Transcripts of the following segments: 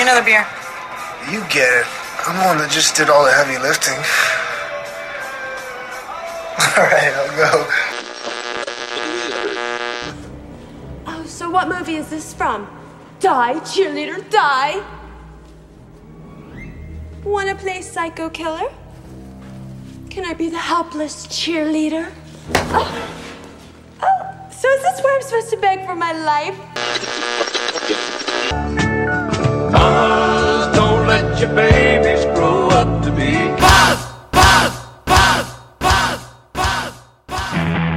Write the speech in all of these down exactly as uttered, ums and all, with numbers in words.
another beer. You get it. I'm the one that just did all the heavy lifting. All right, I'll go. Oh, so what movie is this from? Die, cheerleader, die! Wanna play psycho killer? Can I be the helpless cheerleader? Oh. Oh, so is this where I'm supposed to beg for my life? Mamas, don't let your babies grow up to be Buzz! Buzz! Buzz! Buzz! Buzz! Buzz!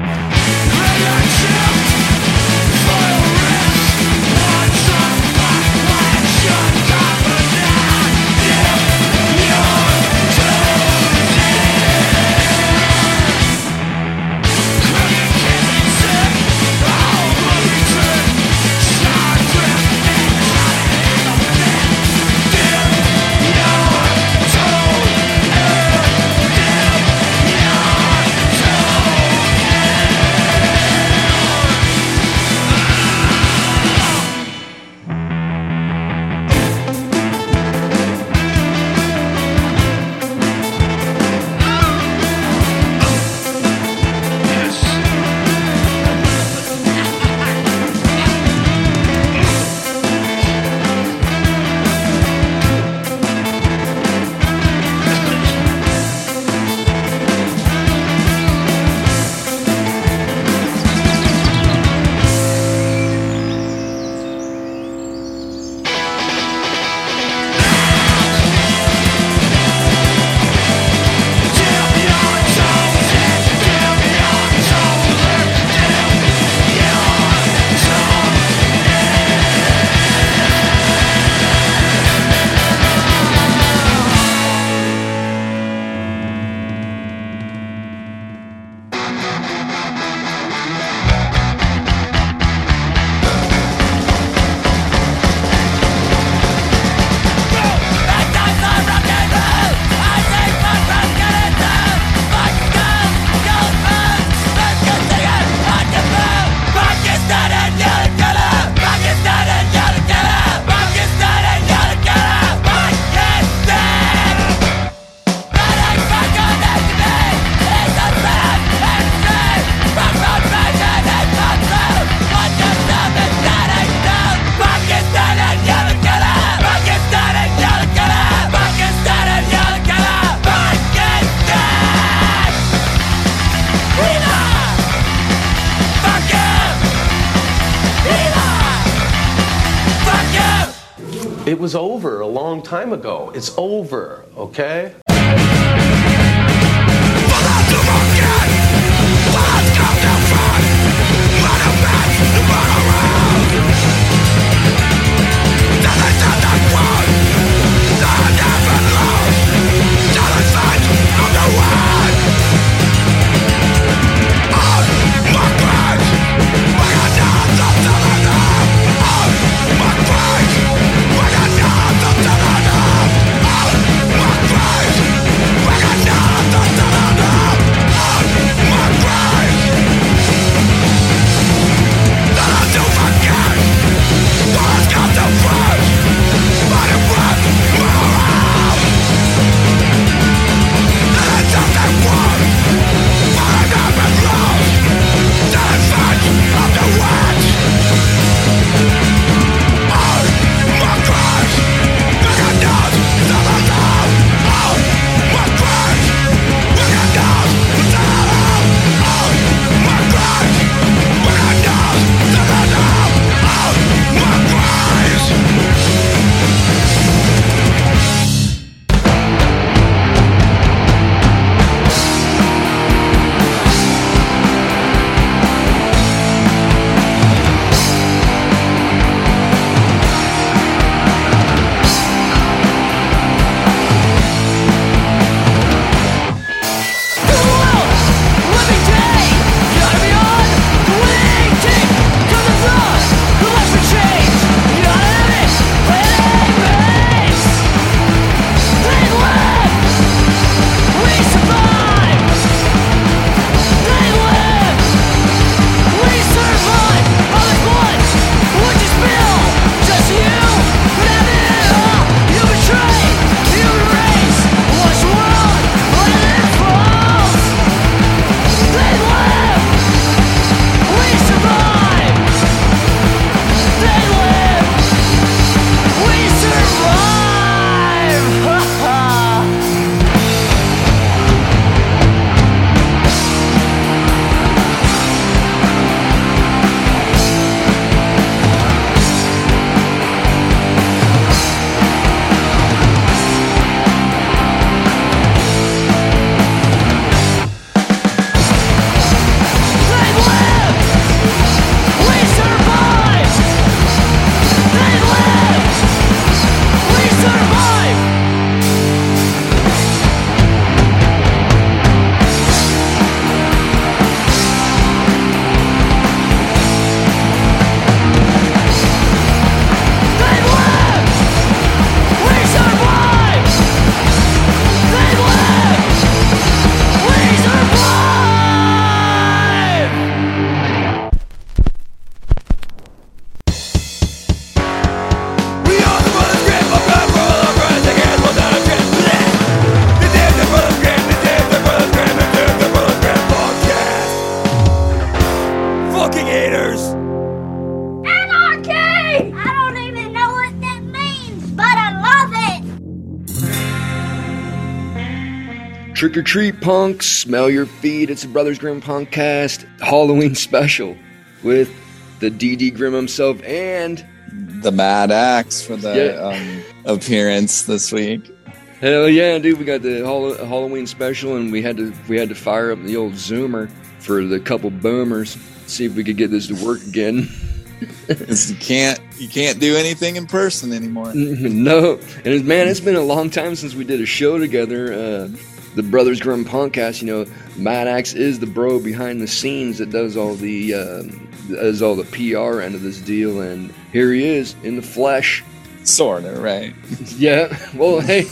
It was over a long time ago. It's over, okay? Buzz! fucking haters! Anarchy! I don't even know what that means, but I love it! Trick or treat, punks. Smell your feet. It's a Brothers Grimm Punkcast Halloween special with the D D Grimm himself and the Mad Axe for the yeah. um, appearance this week. Hell yeah, dude! We got the Hall- Halloween special, and we had to we had to fire up the old Zoomer for the couple boomers. See if we could get this to work again. you can't you can't do anything in person anymore. No, and man, it's been a long time since we did a show together. Uh, the Brothers Grimm Punkcast. You know, Mad Axe is the bro behind the scenes that does all the uh, does all the P R end of this deal, and here he is in the flesh. Sorta, right? Yeah. Well, hey.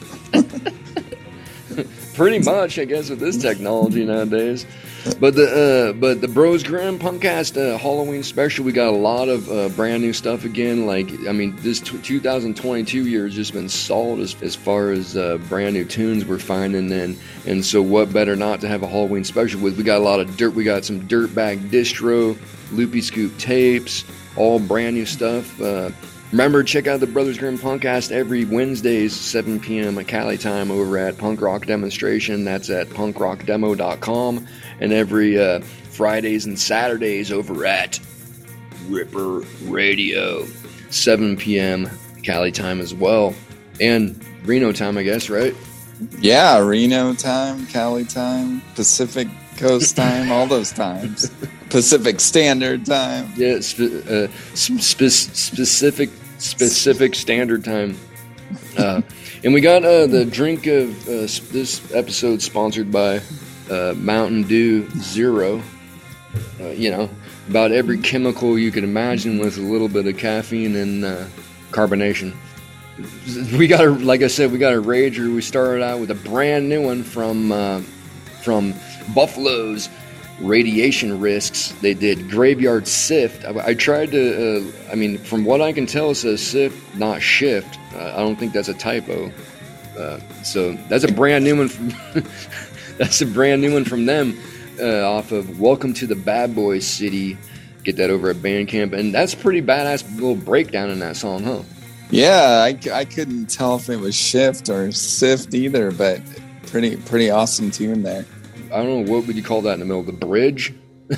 Pretty much, I guess, with this technology nowadays. But the uh, but the Bros Grimm Punkcast uh, Halloween special, we got a lot of uh, brand new stuff again. Like, I mean, this t- twenty twenty-two year has just been solid as, as far as uh, brand new tunes we're finding. And and so, what better not to have a Halloween special with? We got a lot of dirt. We got some Dirtbag Distro, Loopy Scoop tapes, all brand new stuff. Uh, Remember, check out the Brothers Grimm Punkcast every Wednesdays, seven p.m. at Cali time over at Punk Rock Demonstration. That's at punk rock demo dot com. And every uh, Fridays and Saturdays over at Ripper Radio, seven p.m. Cali time as well. And Reno time, I guess, right? Yeah, Reno time, Cali time, Pacific Coast time, all those times. Pacific Standard Time. Yeah, spe- uh, spe- specific specific standard time. Uh, and we got uh, the drink of uh, this episode sponsored by uh, Mountain Dew Zero. Uh, you know, about every chemical you could imagine with a little bit of caffeine and uh, carbonation. We got a, like I said, we got a rager. We started out with a brand new one from uh, from Buffalo's Radiation Risks. They did Graveyard Sift. I, I tried to, uh, I mean, from what I can tell, it says Sift, not Shift. Uh, I don't think that's a typo. Uh, so that's a brand new one from, that's a brand new one from them uh, off of Welcome to the Bad Boys City. Get that over at Bandcamp. And that's a pretty badass little breakdown in that song, huh? Yeah, I, I couldn't tell if it was Shift or Sift either, but pretty pretty awesome tune there. I don't know, what would you call that in the middle of the bridge?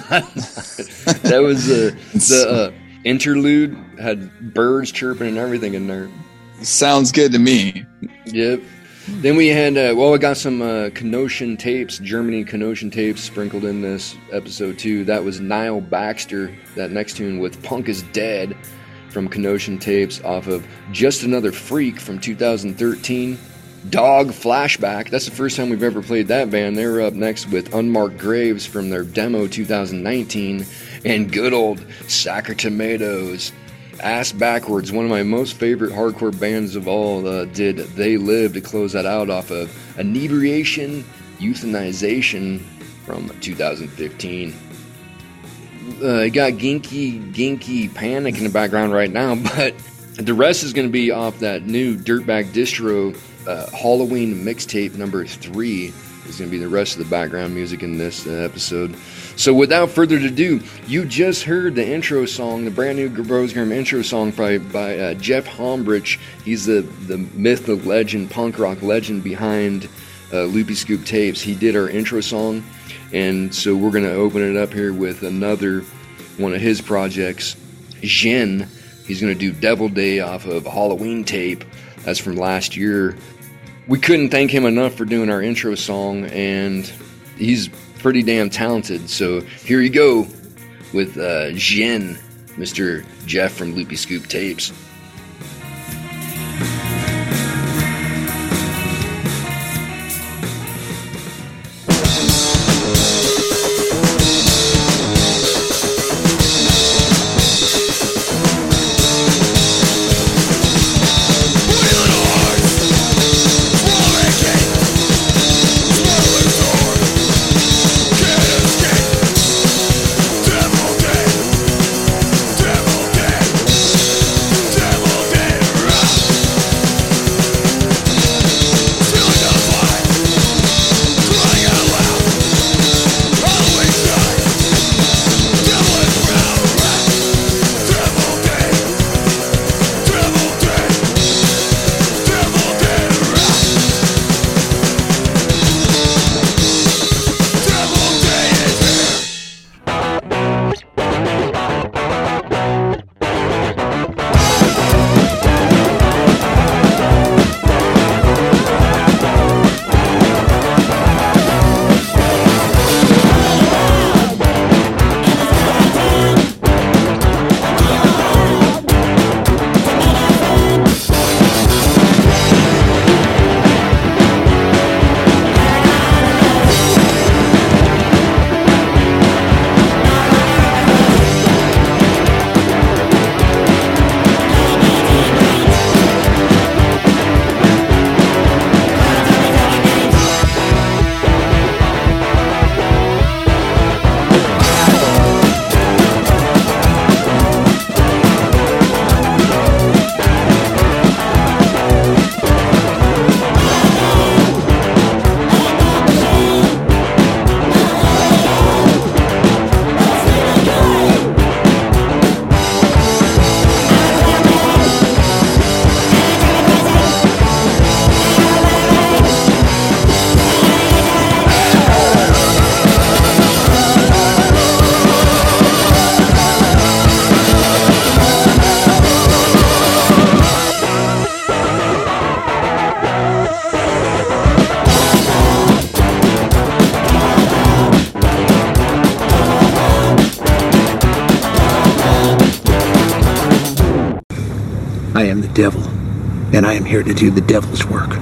That was uh, the uh, interlude, had birds chirping and everything in there. Sounds good to me. Yep. Then we had, uh, well, we got some uh, Kenosha tapes, Germany Kenosha tapes sprinkled in this episode too. That was Niall Baxter, that next tune with Punk is Dead from Kenosha tapes off of Just Another Freak from two thousand thirteen. Dog Flashback, that's the first time we've ever played that band. They were up next with Unmarked Graves from their demo two thousand nineteen, and good old Sacker Tomatoes. Ass Backwards, one of my most favorite hardcore bands of all, uh, did They Live to close that out off of Inebriation, Euthanization from two thousand fifteen. Uh, you got Ginky, Ginky Panic in the background right now, but the rest is going to be off that new Dirtbag Distro Uh, Halloween mixtape number three is going to be the rest of the background music in this uh, episode. So without further ado, you just heard the intro song, the brand new Bros Grimm intro song by, by uh, Jeff Hombrich. He's the, the myth, the legend, punk rock legend behind uh, Loopy Scoop Tapes. He did our intro song, and so we're going to open it up here with another one of his projects, Jin. He's going to do Devil Day off of Halloween tape. That's from last year. We couldn't thank him enough for doing our intro song, and he's pretty damn talented. So here you go with uh, Jin, Mister Jeff from Loopy Scoop Tapes. Devil Day, Devil Day. am the devil, and I am here to do the devil's work.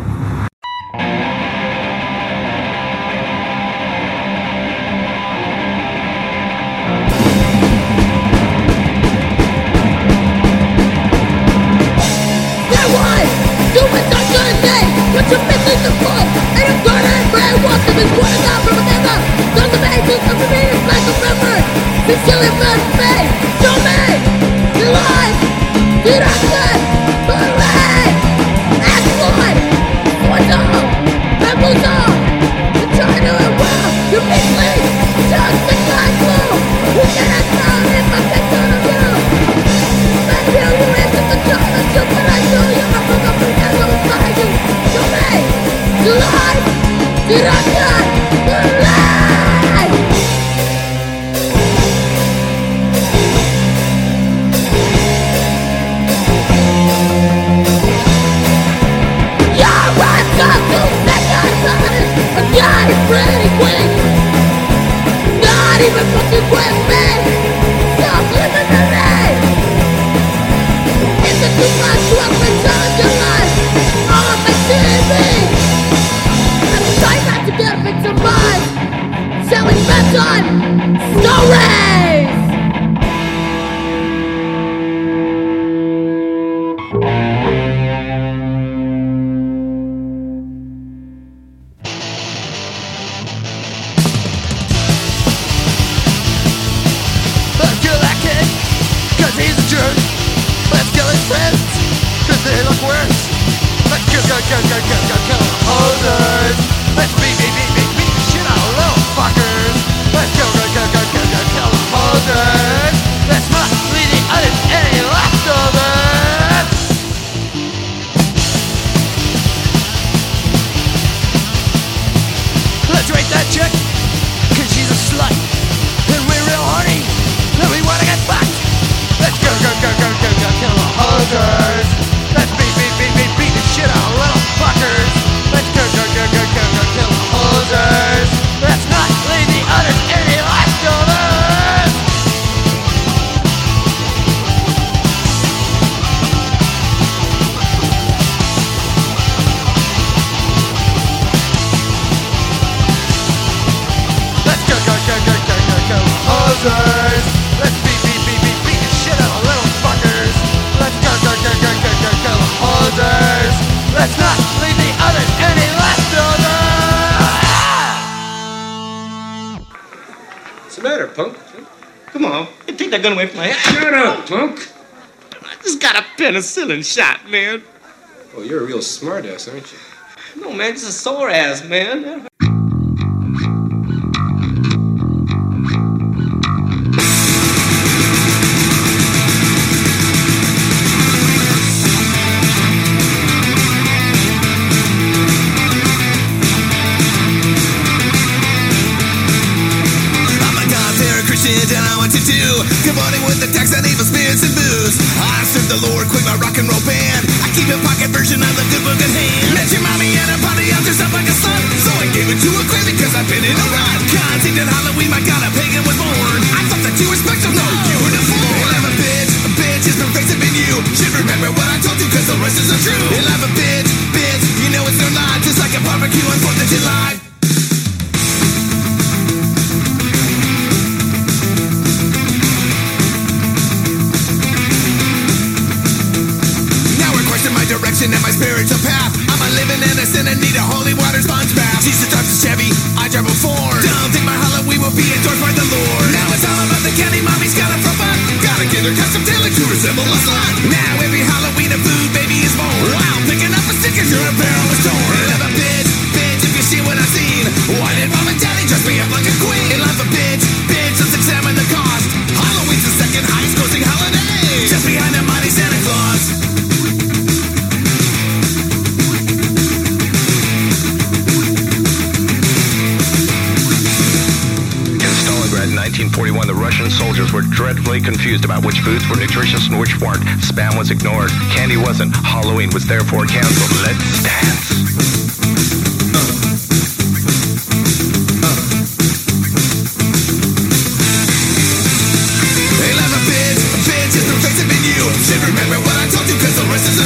But you're missing the point, and I'm gonna brainwash them and put it out from a nigga. Don't the man do something to me, it's like a river. He's killing blood for me, show me, your life, you don't good, believe, exploit, what's up, and what's up, you're trying to enroll, you're mislead, just the gospel, you cannot tell if I'm thinking of you. Maybe you answer the challenge, you but I know you're up on the free and I'm inside you. You lied! Did I not lie? You're right, come to make us honest. I'm not even pretty quick. Not even fucking with me. Stop living in me. Is it too much to have been telling your life on my T V? Try not to get victimized. Selling bedtime stories. Let's kill that kid, cause he's a jerk. Let's kill his friends, cause they look worse. Let's kill, kill, kill, kill, kill, kill, kill the hosers. Let's beat, beat, beat, beat, beat the shit out of little fuckers. Let's kill, kill, kill, kill, kill, kill, kill the hosers. Let's not leave the others any leftovers. Let's rape that chick, cause she's a slut. And we're real horny, and we wanna get fucked. Let's go, go, go, go, go, go, kill the hosers. Let's beat, beat, beat, beat, beat the shit out of little fuckers. Let's go, go, go, go, go, go, kill the hosers. Let's not leave the others any leftovers. Let's go, go, go, go, go, go, kill the hosers. Let's beat, beat, beat, beat, beat the shit out of little fuckers. Let's go, go, go, go, go, go, kill the hosers. Let's not leave the others any leftovers. What's the matter, punk? Come on. Hey, take that gun away from my head. Shut up, punk. I just got a penicillin shot, man. Well, you're a real smartass, aren't you? No, man, just a sore ass, man. And I want to do combining with the tax and evil spirits and booze. I serve the Lord, quit my rock and roll band. I keep a pocket version of the good book in hand. Met your mommy at a party, I'm dressed up like a slut. So I gave it to a crazy cause I've been in a rut. Conceived at Halloween, my god, a pagan was born. I thought that you were special, no, you were deformed. And I'm a bitch, a bitch is pervasive in you. Should remember what I told you cause the rest isn't true. And I'm a bitch, bitch, you know it's no lie. Just like a barbecue on fourth of July. Direction and my spiritual path. I'm a living innocent and need a holy water sponge bath. Jesus drives a Chevy, I drive a Ford. Don't think my Halloween will be endorsed by the Lord. Now it's all about the candy, mommy's got a front butt. Gotta get her custom tailored to resemble a slut. Now every Halloween a food baby is born. Wow, picking up a stick as your apparel is torn. And I'm a bitch, bitch, if you see what I've seen. Why did mom and daddy dress me up like a queen? And I'm a bitch, bitch, let's examine the cost. Halloween's the second highest grossing holiday, just behind the mighty Santa Claus. nineteen forty-one, the Russian soldiers were dreadfully confused about which foods were nutritious and which weren't. Spam was ignored. Candy wasn't. Halloween was therefore canceled. Let's dance. Should remember what I told you, cause the rest is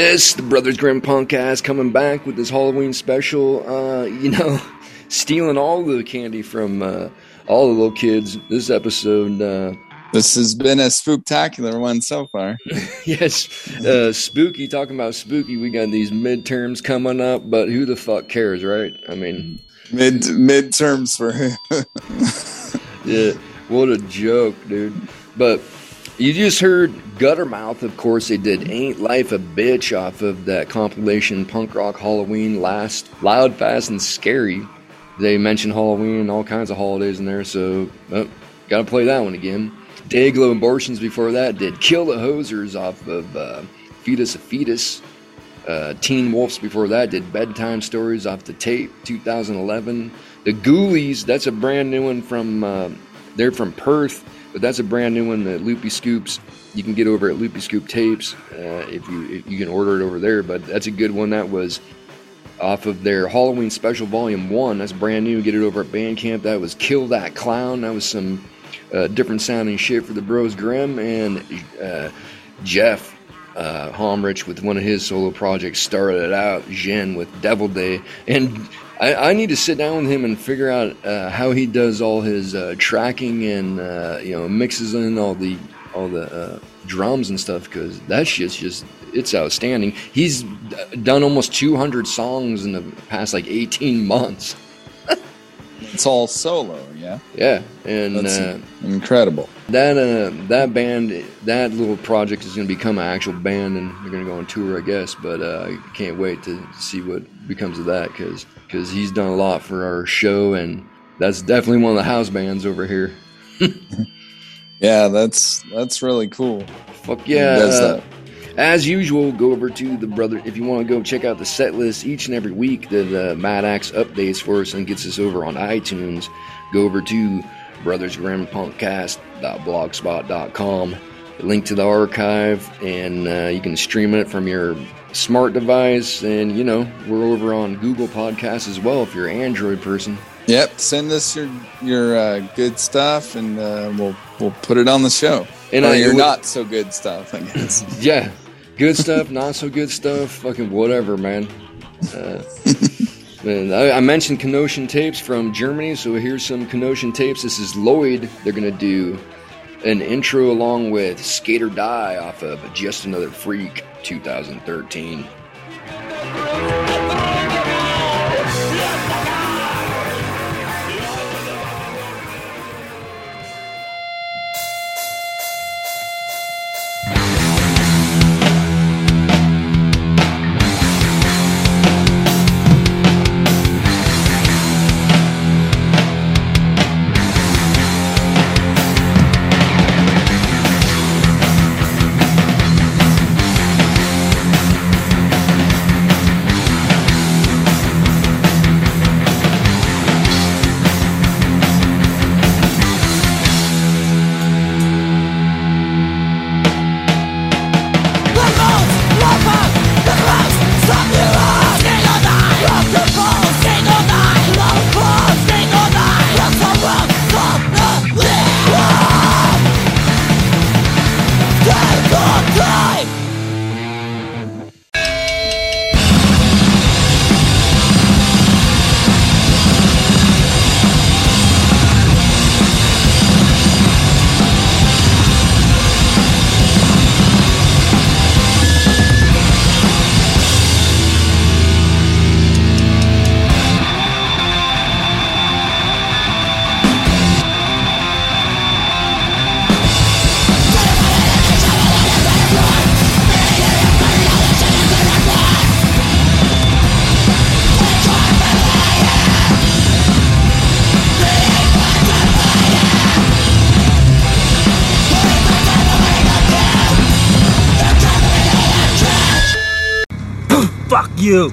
Yes, the Brothers Grimm Punkcast coming back with this Halloween special. Uh, you know, stealing all the candy from uh, all the little kids. This episode. Uh, this has been a spooktacular one so far. Yes, uh, spooky. Talking about spooky, we got these midterms coming up, but who the fuck cares, right? I mean, mid midterms for him. Yeah, what a joke, dude. But you just heard Guttermouth, of course. They did Ain't Life a Bitch off of that compilation Punk Rock Halloween Last, Loud, Fast, and Scary. They mentioned Halloween and all kinds of holidays in there, so oh, gotta play that one again. Dayglow Abortions before that did Kill the Hosers off of uh, Fetus a Fetus. Uh, Teen Wolves before that did Bedtime Stories off the tape, two thousand eleven. The Ghoulies, that's a brand new one from, uh, they're from Perth. But that's a brand new one, the Loopy Scoops. You can get over at Loopy Scoop Tapes uh, if you if you can order it over there. But that's a good one. That was off of their Halloween Special Volume one. That's brand new. Get it over at Bandcamp. That was Kill That Clown. That was some uh, different sounding shit for the Bros Grimm. And uh, Jeff uh, Homrich with one of his solo projects started it out. Jen with Devil Day. And I, I need to sit down with him and figure out uh, how he does all his uh, tracking and uh, you know mixes in all the all the uh, drums and stuff, because that shit's just it's outstanding. He's done almost two hundred songs in the past like eighteen months. It's all solo, yeah. Yeah, and That's uh, incredible. That uh, that band, that little project is going to become an actual band, and they're going to go on tour, I guess. But uh, I can't wait to see what becomes of that, because because he's done a lot for our show, and that's definitely one of the house bands over here. Yeah, that's that's really cool. Fuck yeah! Who does uh, that? As usual, go over to the brother if you want to go check out the set list each and every week that uh, Mad Axe updates for us and gets us over on iTunes. Go over to brothers grimm punkcast dot blogspot dot com. Link to the archive, and uh, you can stream it from your smart device. And you know we're over on Google Podcasts as well if you're an Android person. Yep, send us your your uh, good stuff, and uh, we'll we'll put it on the show. And or I, your would, not so good stuff, I guess. Yeah, good stuff, not so good stuff, fucking whatever, man. Uh, man I, I mentioned Kenosha Tapes from Germany, so here's some Kenosha Tapes. This is Lloyd. They're gonna do an intro along with Skate or Die off of Just Another Freak, two thousand thirteen. You.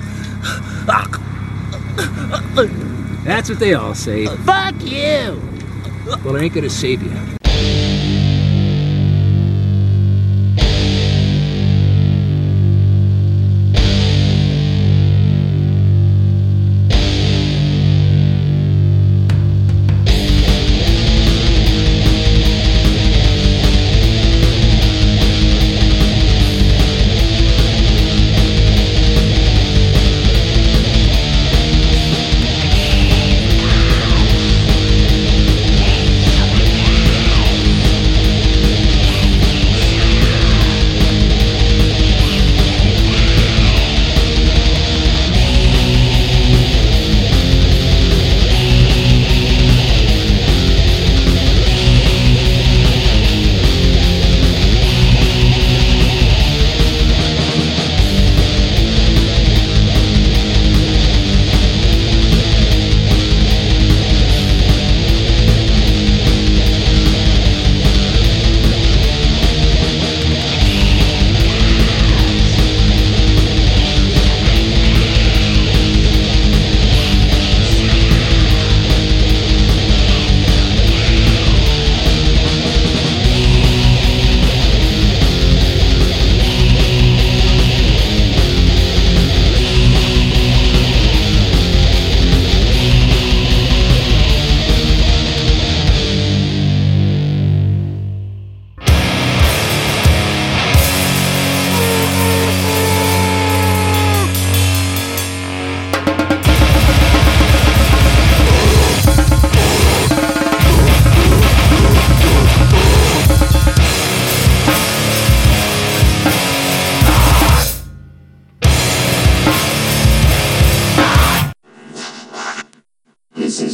That's what they all say. Fuck you! Well, I ain't gonna save you.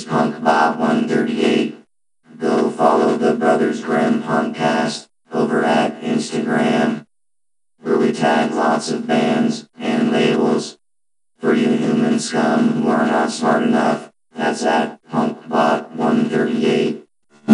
is Punkbot one thirty-eight. Go follow the Brothers Grimm Punkcast over at Instagram, where we tag lots of bands and labels. For you human scum who are not smart enough, that's at Punkbot one thirty-eight.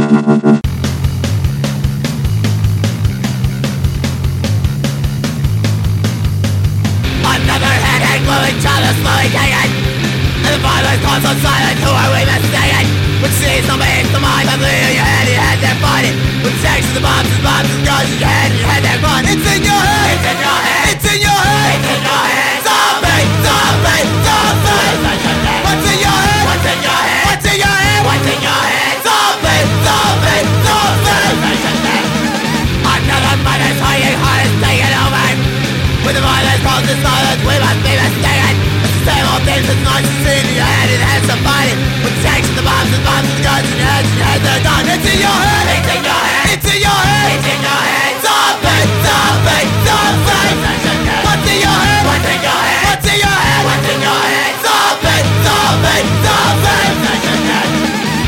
Another headache, moving child is slowly taken. And the violence calls on silent, who are we mistaken? Which sees no means to mind, but leave your head, your head, they're fighting. Which takes the bombs and bombs and guns in your head, your head, they're fun. It's in your head, it's in your head, it's in your head, it's in your head. Zombie, zombie, zombie. What's in your head? What's in your head? What's in your head? What's in your head? Zombie, zombie, zombie. Another mother's hiding heart is taking over. With the violence calls the silence, we must be mistaken. It's the same old things, it's not to see in your head, it has to fight it. With the tanks and the bombs and bombs and the guns in your head, your head, they're done. It's in your head, it's in your head, it's in your head, it's in your head. Zombie, zombie, zombie. What's in your head? What's in your head? What's in your head? What's in your head? Zombie, zombie, zombie.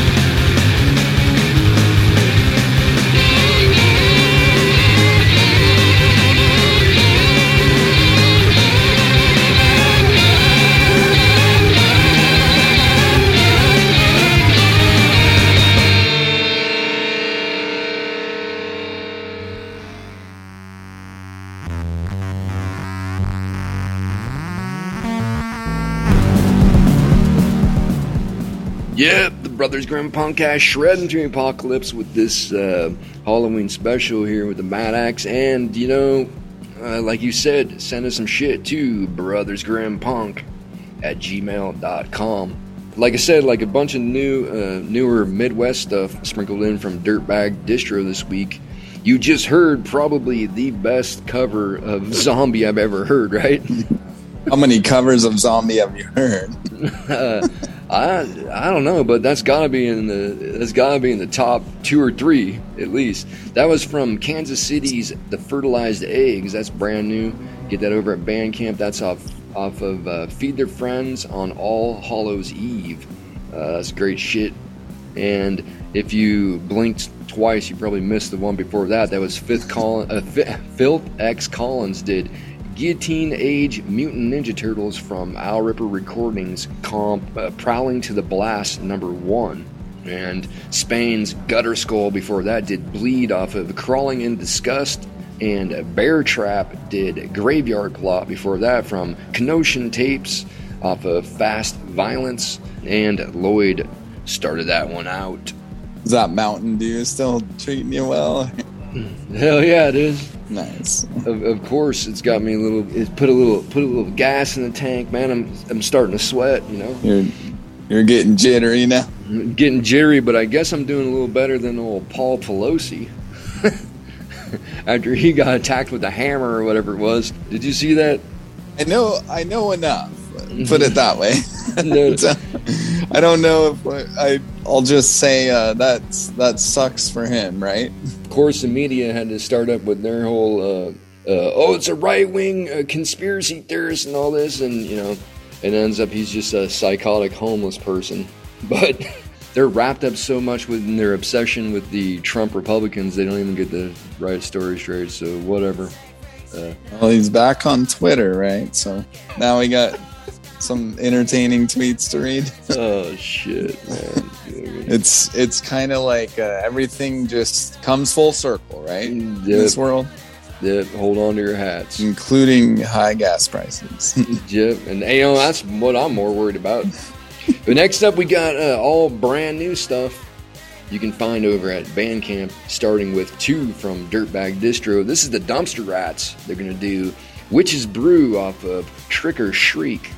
Yep, the Brothers Grimm Punkcast shredding through Apocalypse with this uh, Halloween special here with the Mad Axe. And, you know, uh, like you said, send us some shit to brothersgrimpunk at gmail dot com. Like I said, like a bunch of new, uh, newer Midwest stuff sprinkled in from Dirtbag Distro this week. You just heard probably the best cover of Zombie I've ever heard, right? How many covers of Zombie have you heard? uh, I I don't know, but that's gotta be in the that's gotta be in the top two or three at least. That was from Kansas City's The Fertilized Eggs. That's brand new. Get that over at Bandcamp. That's off off of uh, Feed Their Friends on All Hallows Eve. Uh, that's great shit. And if you blinked twice, you probably missed the one before that. That was Fifth Col- uh, F- Filth X Collins did Guillotine Age Mutant Ninja Turtles from Owl Ripper Recordings comp uh, Prowling to the Blast number one. And Spain's Gutter Skull before that did Bleed off of Crawling in Disgust. And Bear Trap did Graveyard Plot before that from Kenotion Tapes off of Fast Violence. And Lloyd started that one out. Is that Mountain Dew still treating you well? Hell yeah, it is. Nice. Of, of course, it's got me a little. It's put a little, put a little gas in the tank, man. I'm, I'm starting to sweat. You know. You're, you're getting jittery now. I'm getting jittery, but I guess I'm doing a little better than old Paul Pelosi. After he got attacked with a hammer or whatever it was. Did you see that? I know. I know enough. Put it that way. No. I don't know if I. I'll just say uh, that's that sucks for him, right? Of course, the media had to start up with their whole, uh, uh, oh, it's a right-wing uh, conspiracy theorist and all this, and, you know, it ends up he's just a psychotic homeless person. But they're wrapped up so much within their obsession with the Trump Republicans, they don't even get the right story straight, so whatever. Uh, well, he's back on Twitter, right? So now we got some entertaining tweets to read. Oh, shit, man. It's it's kind of like uh, everything just comes full circle, right? Yep. In this world. Yep, hold on to your hats. Including high gas prices. Yep, and you know, that's what I'm more worried about. But next up, we got uh, all brand new stuff you can find over at Bandcamp, starting with two from Dirtbag Distro. This is the Dumpster Rats. They're going to do Witch's Brew off of Trick or Shriek.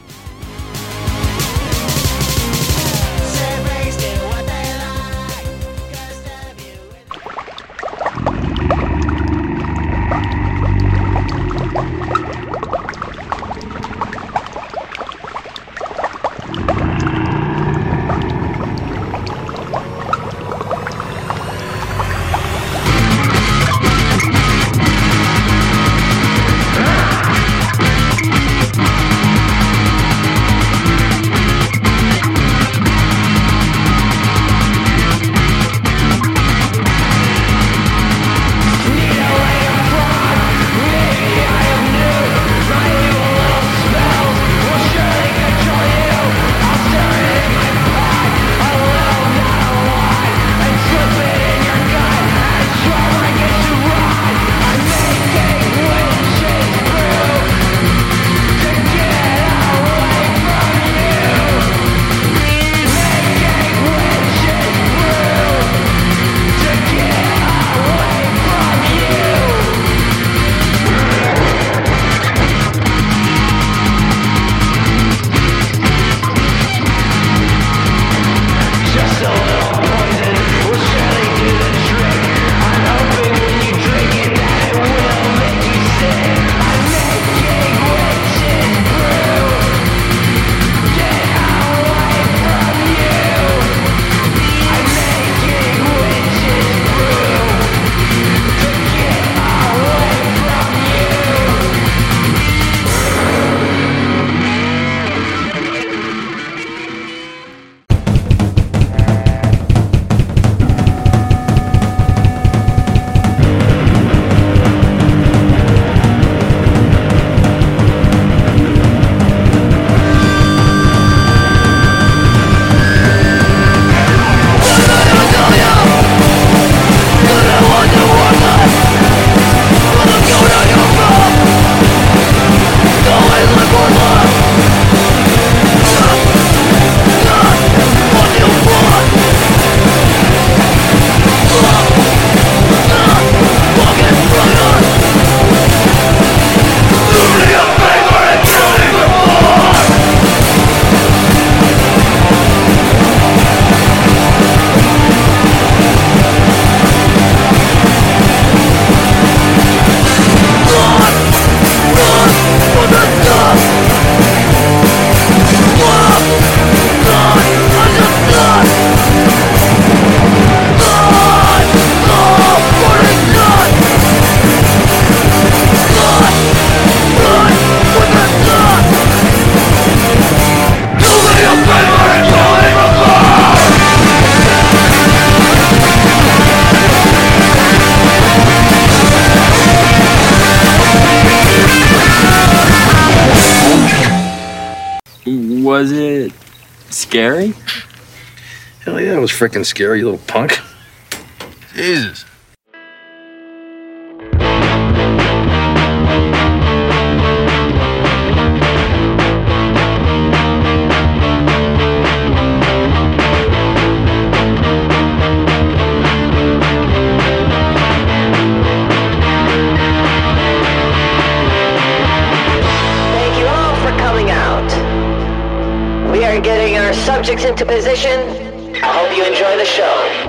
scary? Hell yeah, it was freaking scary, you little punk. Jesus. Thank you all for coming out. We are getting our subjects into position. I hope you enjoy the show.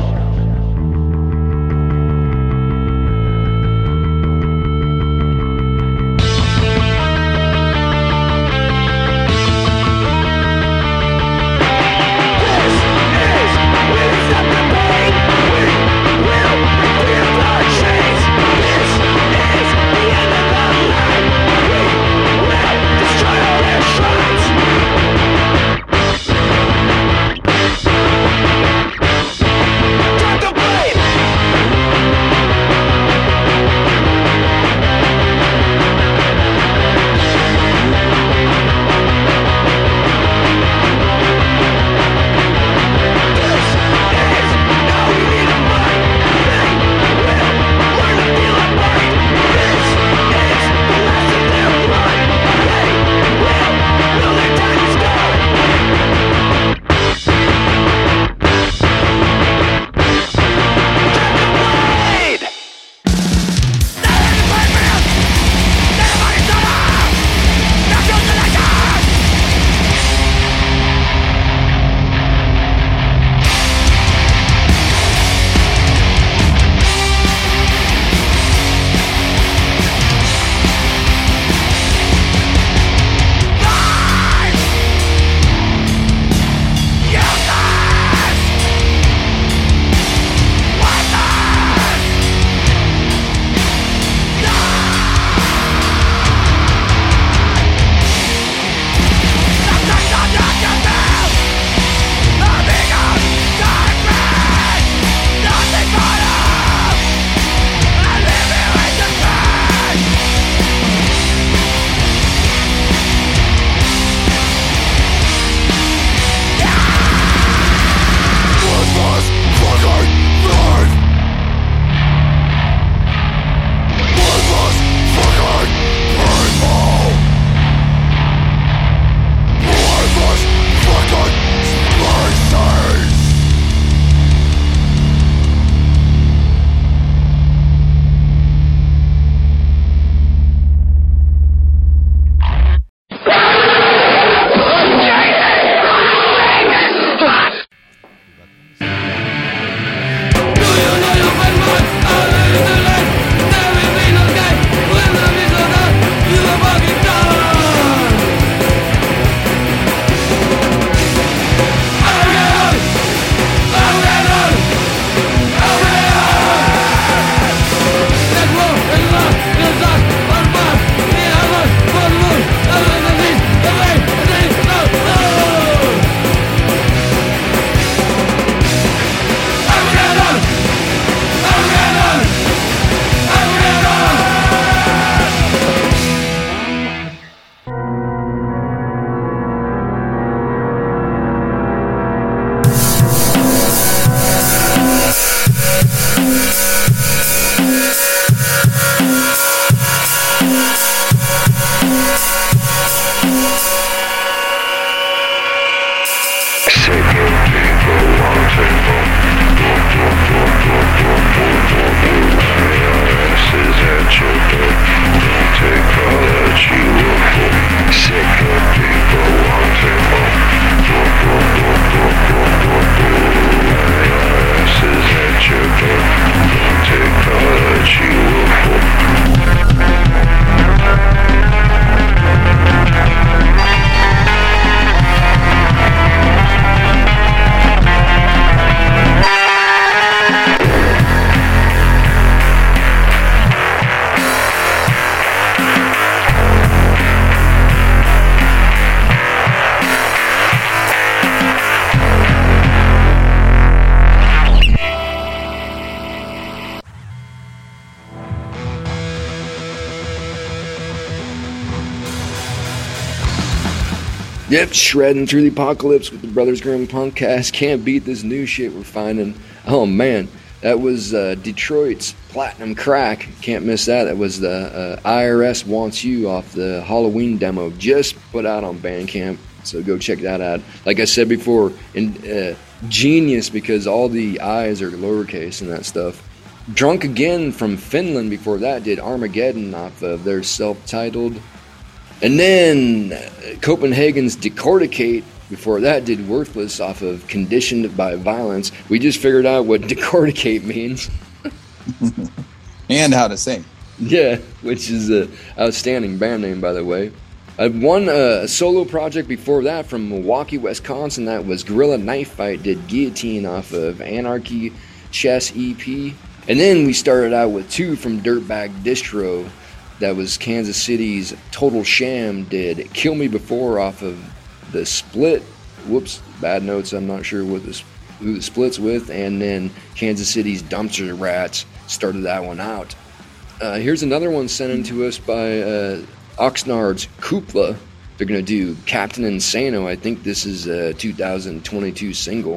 Yep, shredding through the apocalypse with the Brothers Grimm Punkcast. Can't beat this new shit we're finding. Oh man, that was uh, Detroit's Platinum Crack. Can't miss that. That was the uh, I R S Wants You off the Halloween demo just put out on Bandcamp. So go check that out. Like I said before, in, uh, genius because all the I's are lowercase and that stuff. Drunk Again from Finland before that did Armageddon off of their self-titled. And then uh, Copenhagen's Decorticate before that did Worthless off of Conditioned by Violence. We just figured out what Decorticate means. And how to sing. Yeah, which is an outstanding band name, by the way. I won a solo project before that from Milwaukee, Wisconsin. That was Gorilla Knife Fight did Guillotine off of Anarchy Chess E P. And then we started out with two from Dirtbag Distro. That was Kansas City's Total Sham did Kill Me Before off of the Split. Whoops, bad notes. I'm not sure what this, who the Split's with. And then Kansas City's Dumpster Rats started that one out. Uh, here's another one sent in to us by uh, Oxnard's Kupla. They're going to do Captain Insano. I think this is a two thousand twenty-two single.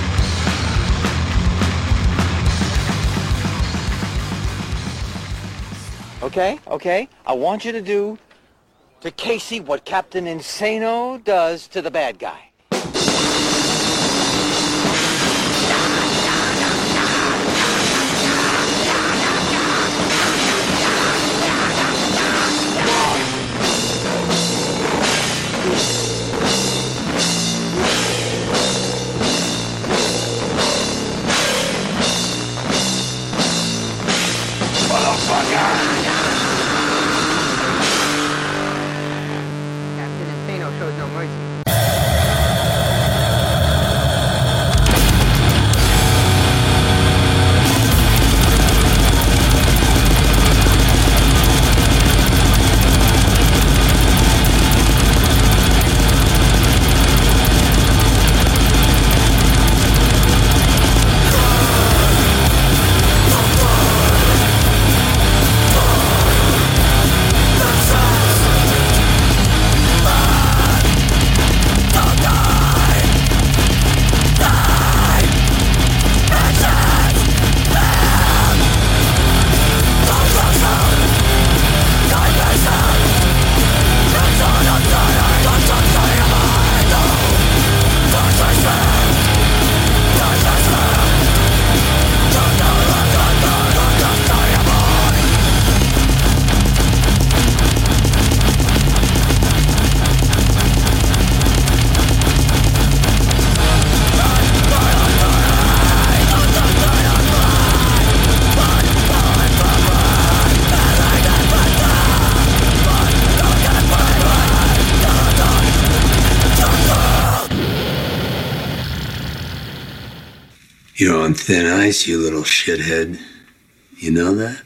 Okay, okay. I want you to do to Casey what Captain Insano does to the bad guy. You're on thin ice, you little shithead. You know that?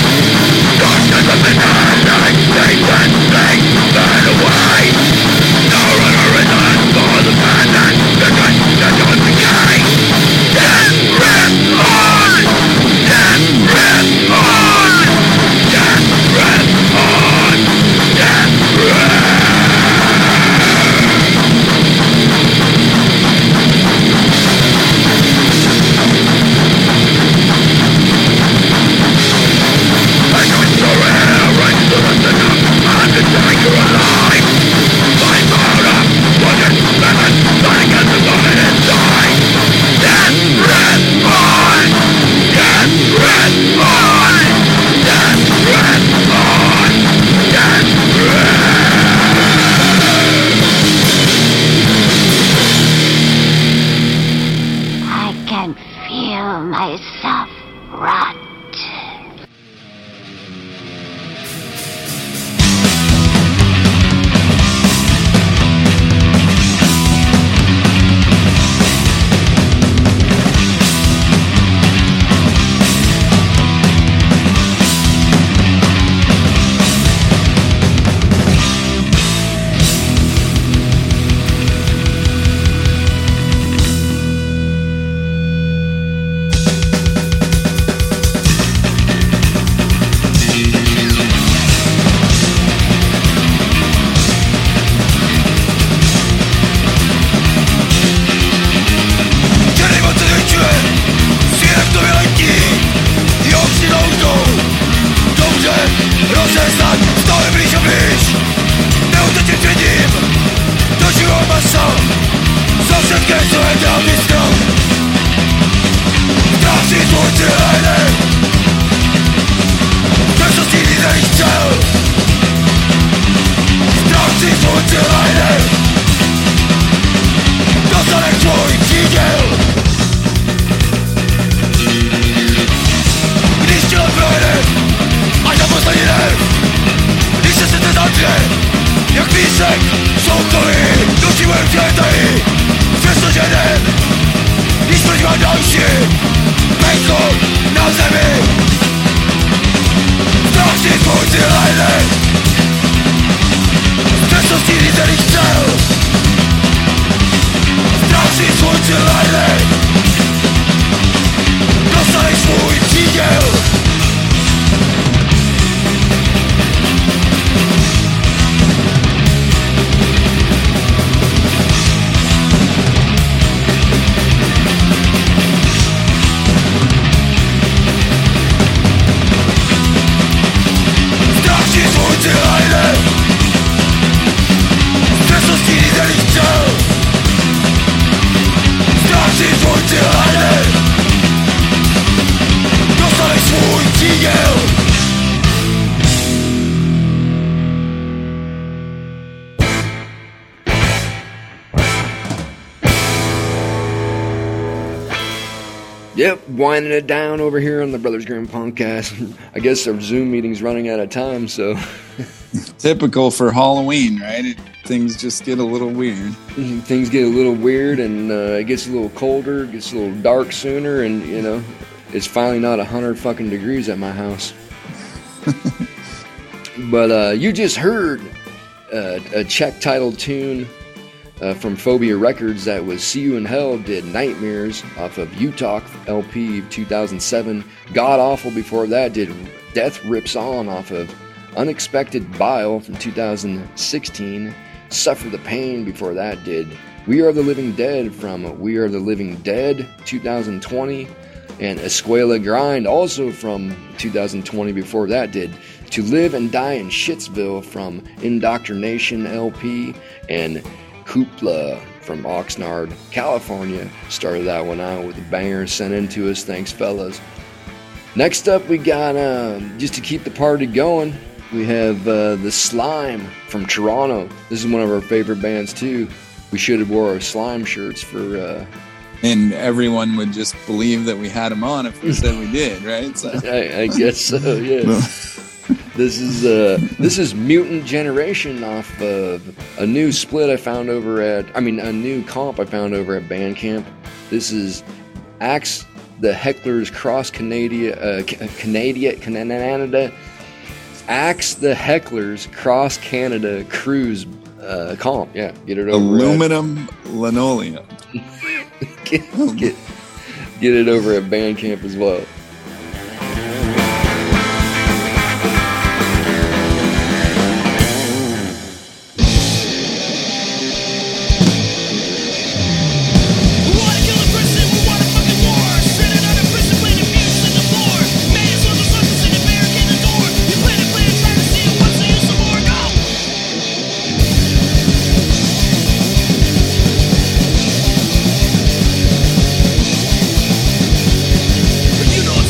Bang, bang, bang, bang away. can feel myself rot. Yep, winding it down over here on the Brothers Grimm podcast. I guess our Zoom meeting's running out of time, so... Typical for Halloween, right? It, things just get a little weird. Things get a little weird, and uh, it gets a little colder, it gets a little dark sooner, and, you know, it's finally not one hundred fucking degrees at my house. But uh, you just heard uh, a Czech titled tune uh, from Phobia Records that was See You in Hell did Nightmares off of Utah L P two thousand seven. God Awful before that did Death Rips On off of Unexpected Bile from two thousand sixteen. Suffer the Pain before that did We Are the Living Dead from We Are the Living Dead two thousand twenty. And Escuela Grind also from two thousand twenty before that did To Live and Die in Shitsville from Indoctrination L P. And Hoopla from Oxnard, California started that one out with a banger sent in to us. Thanks, fellas. Next up, we got, uh, just to keep the party going, we have uh, The Slime from Toronto. This is one of our favorite bands, too. We should have wore our Slime shirts for... Uh, and everyone would just believe that we had them on if we said we did, right? So. I, I guess so, yeah. This is uh, this is Mutant Generation off of a new split I found over at, I mean, a new comp I found over at Bandcamp. This is Axe the Heckler's Cross Canada, uh, Canada, Canada, Axe the Heckler's Cross Canada Cruise uh, comp. Yeah, get it over. Aluminum at, linoleum. get, get, get it over at Bandcamp as well. You know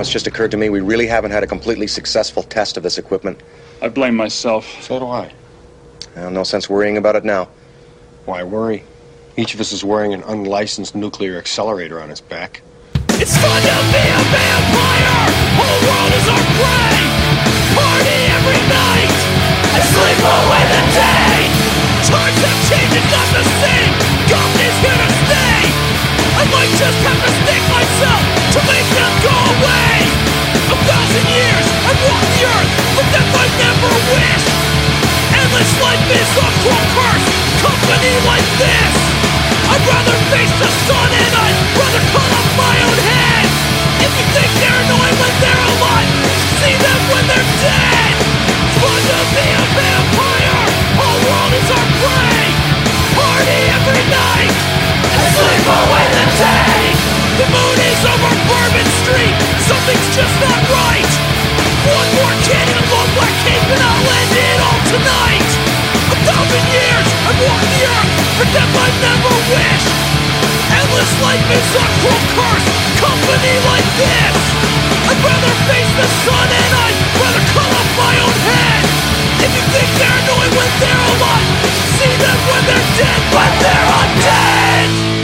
it's just occurred to me we really haven't had a completely successful test of this equipment. I blame myself. So do I. Well, no sense worrying about it now. Why worry? Each of us is wearing an unlicensed nuclear accelerator on his back. It's fun to be a vampire. Whole world is our prey. Party every night and sleep away the day. Times have changed, it's not the same. Company's here to stay. I might just have to stake myself to make them go away. A thousand years I've walked the earth, but death I never wish. Endless life is a cruel curse. Company like this, I'd rather face the sun and I'd rather cut off my own head. If you think they're annoying when they're alive, see them when they're dead. It's fun to be a vampire. Whole world is our prey. Party every night and sleep away the day. The moon is over Bourbon Street. Something's just not right. One more kid in a long black cape and I'll end it all tonight. A thousand years I've walked the earth, for death I never wish. Endless life is a cruel curse. Company like this, I'd rather face the sun and I'd rather cut off my own head. If you think they're annoying when they're alive, see them when they're dead, when they're undead.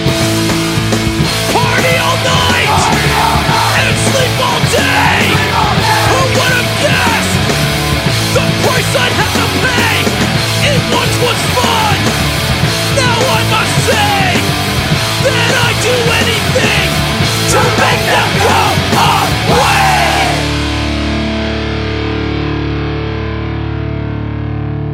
Party all night, Party all night. And sleep all day. Who would have guessed the price I'd have to pay? It once was fun. Now I must say that I'd do anything to make them go away.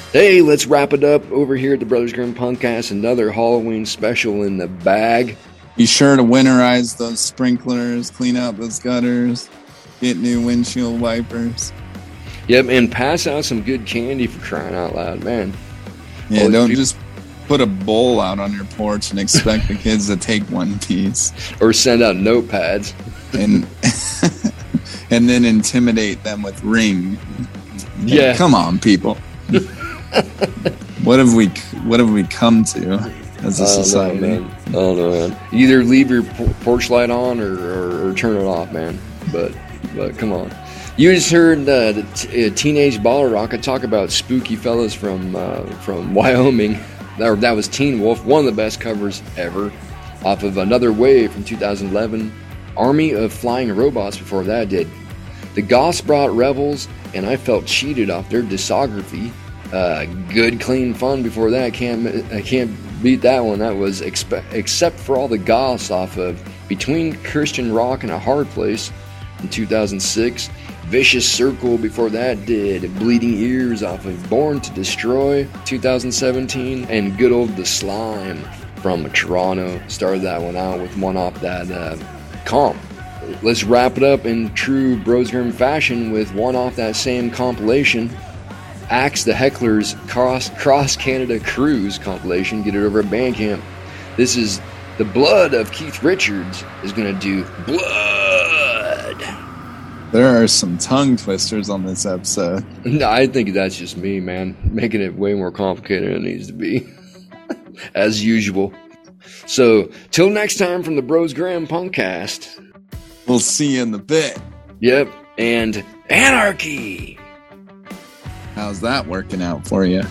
Hey, let's wrap it up over here at the Brothers Grimm Punkcast. Another Halloween special in the bag. Be sure to winterize those sprinklers, clean out those gutters, get new windshield wipers. Yep, and pass out some good candy for crying out loud, man. Yeah, All don't people- just put a bowl out on your porch and expect the kids to take one piece. Or send out notepads. And and then intimidate them with Ring. Yeah. Come on, people. What have we what have we come to as a I don't society? know, man. I don't know, man. Either leave your por- porch light on or, or, or turn it off, man. But but come on. You just heard uh, the t- uh, Teenage Baller Rocket talk about spooky fellas from uh, from Wyoming. That, that was Teen Wolf, one of the best covers ever, off of Another Wave from two thousand eleven. Army of Flying Robots before that did. The Goths brought Rebels, and I felt cheated off their discography. Uh, good, clean fun before that. Can't I can't beat that one. That was expe- except for all the Goths off of Between Christian Rock and a Hard Place in two thousand six. Vicious Circle before that did Bleeding Ears off of Born to Destroy two thousand seventeen, and good old The Slime from Toronto started that one out with one off that uh, comp. Let's wrap it up in true Bros Grimm fashion with one off that same compilation. Axe the Heckler's Cross, Cross Canada Cruise compilation. Get it over at Bandcamp. This is The Blood of Keith Richards is going to do Blood. There are some tongue twisters on this episode. No, I think that's just me, man. Making it way more complicated than it needs to be. As usual. So, till next time from the Bros Grimm Punkcast. We'll see you in the bit. Yep, and Anarchy! How's that working out for you?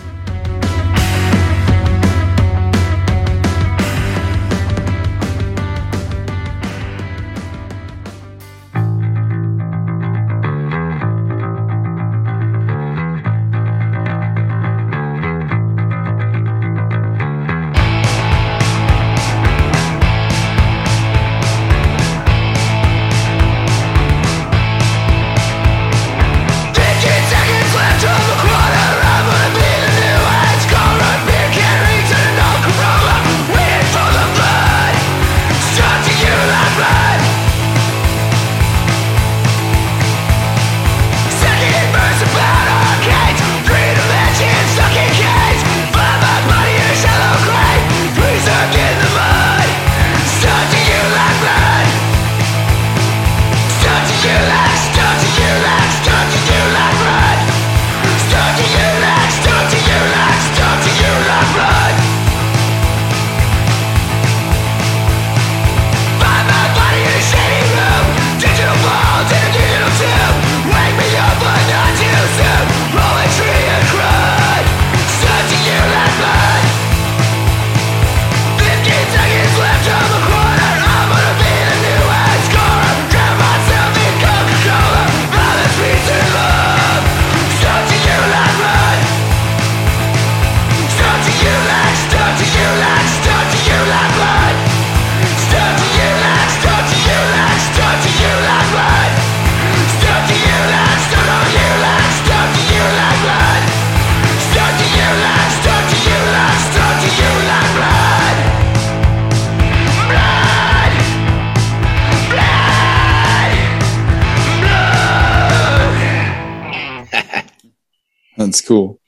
That's cool.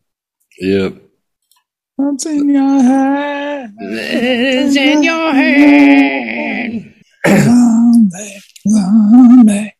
Yep. What's in your hand? It's in your hand. Zombie, zombie.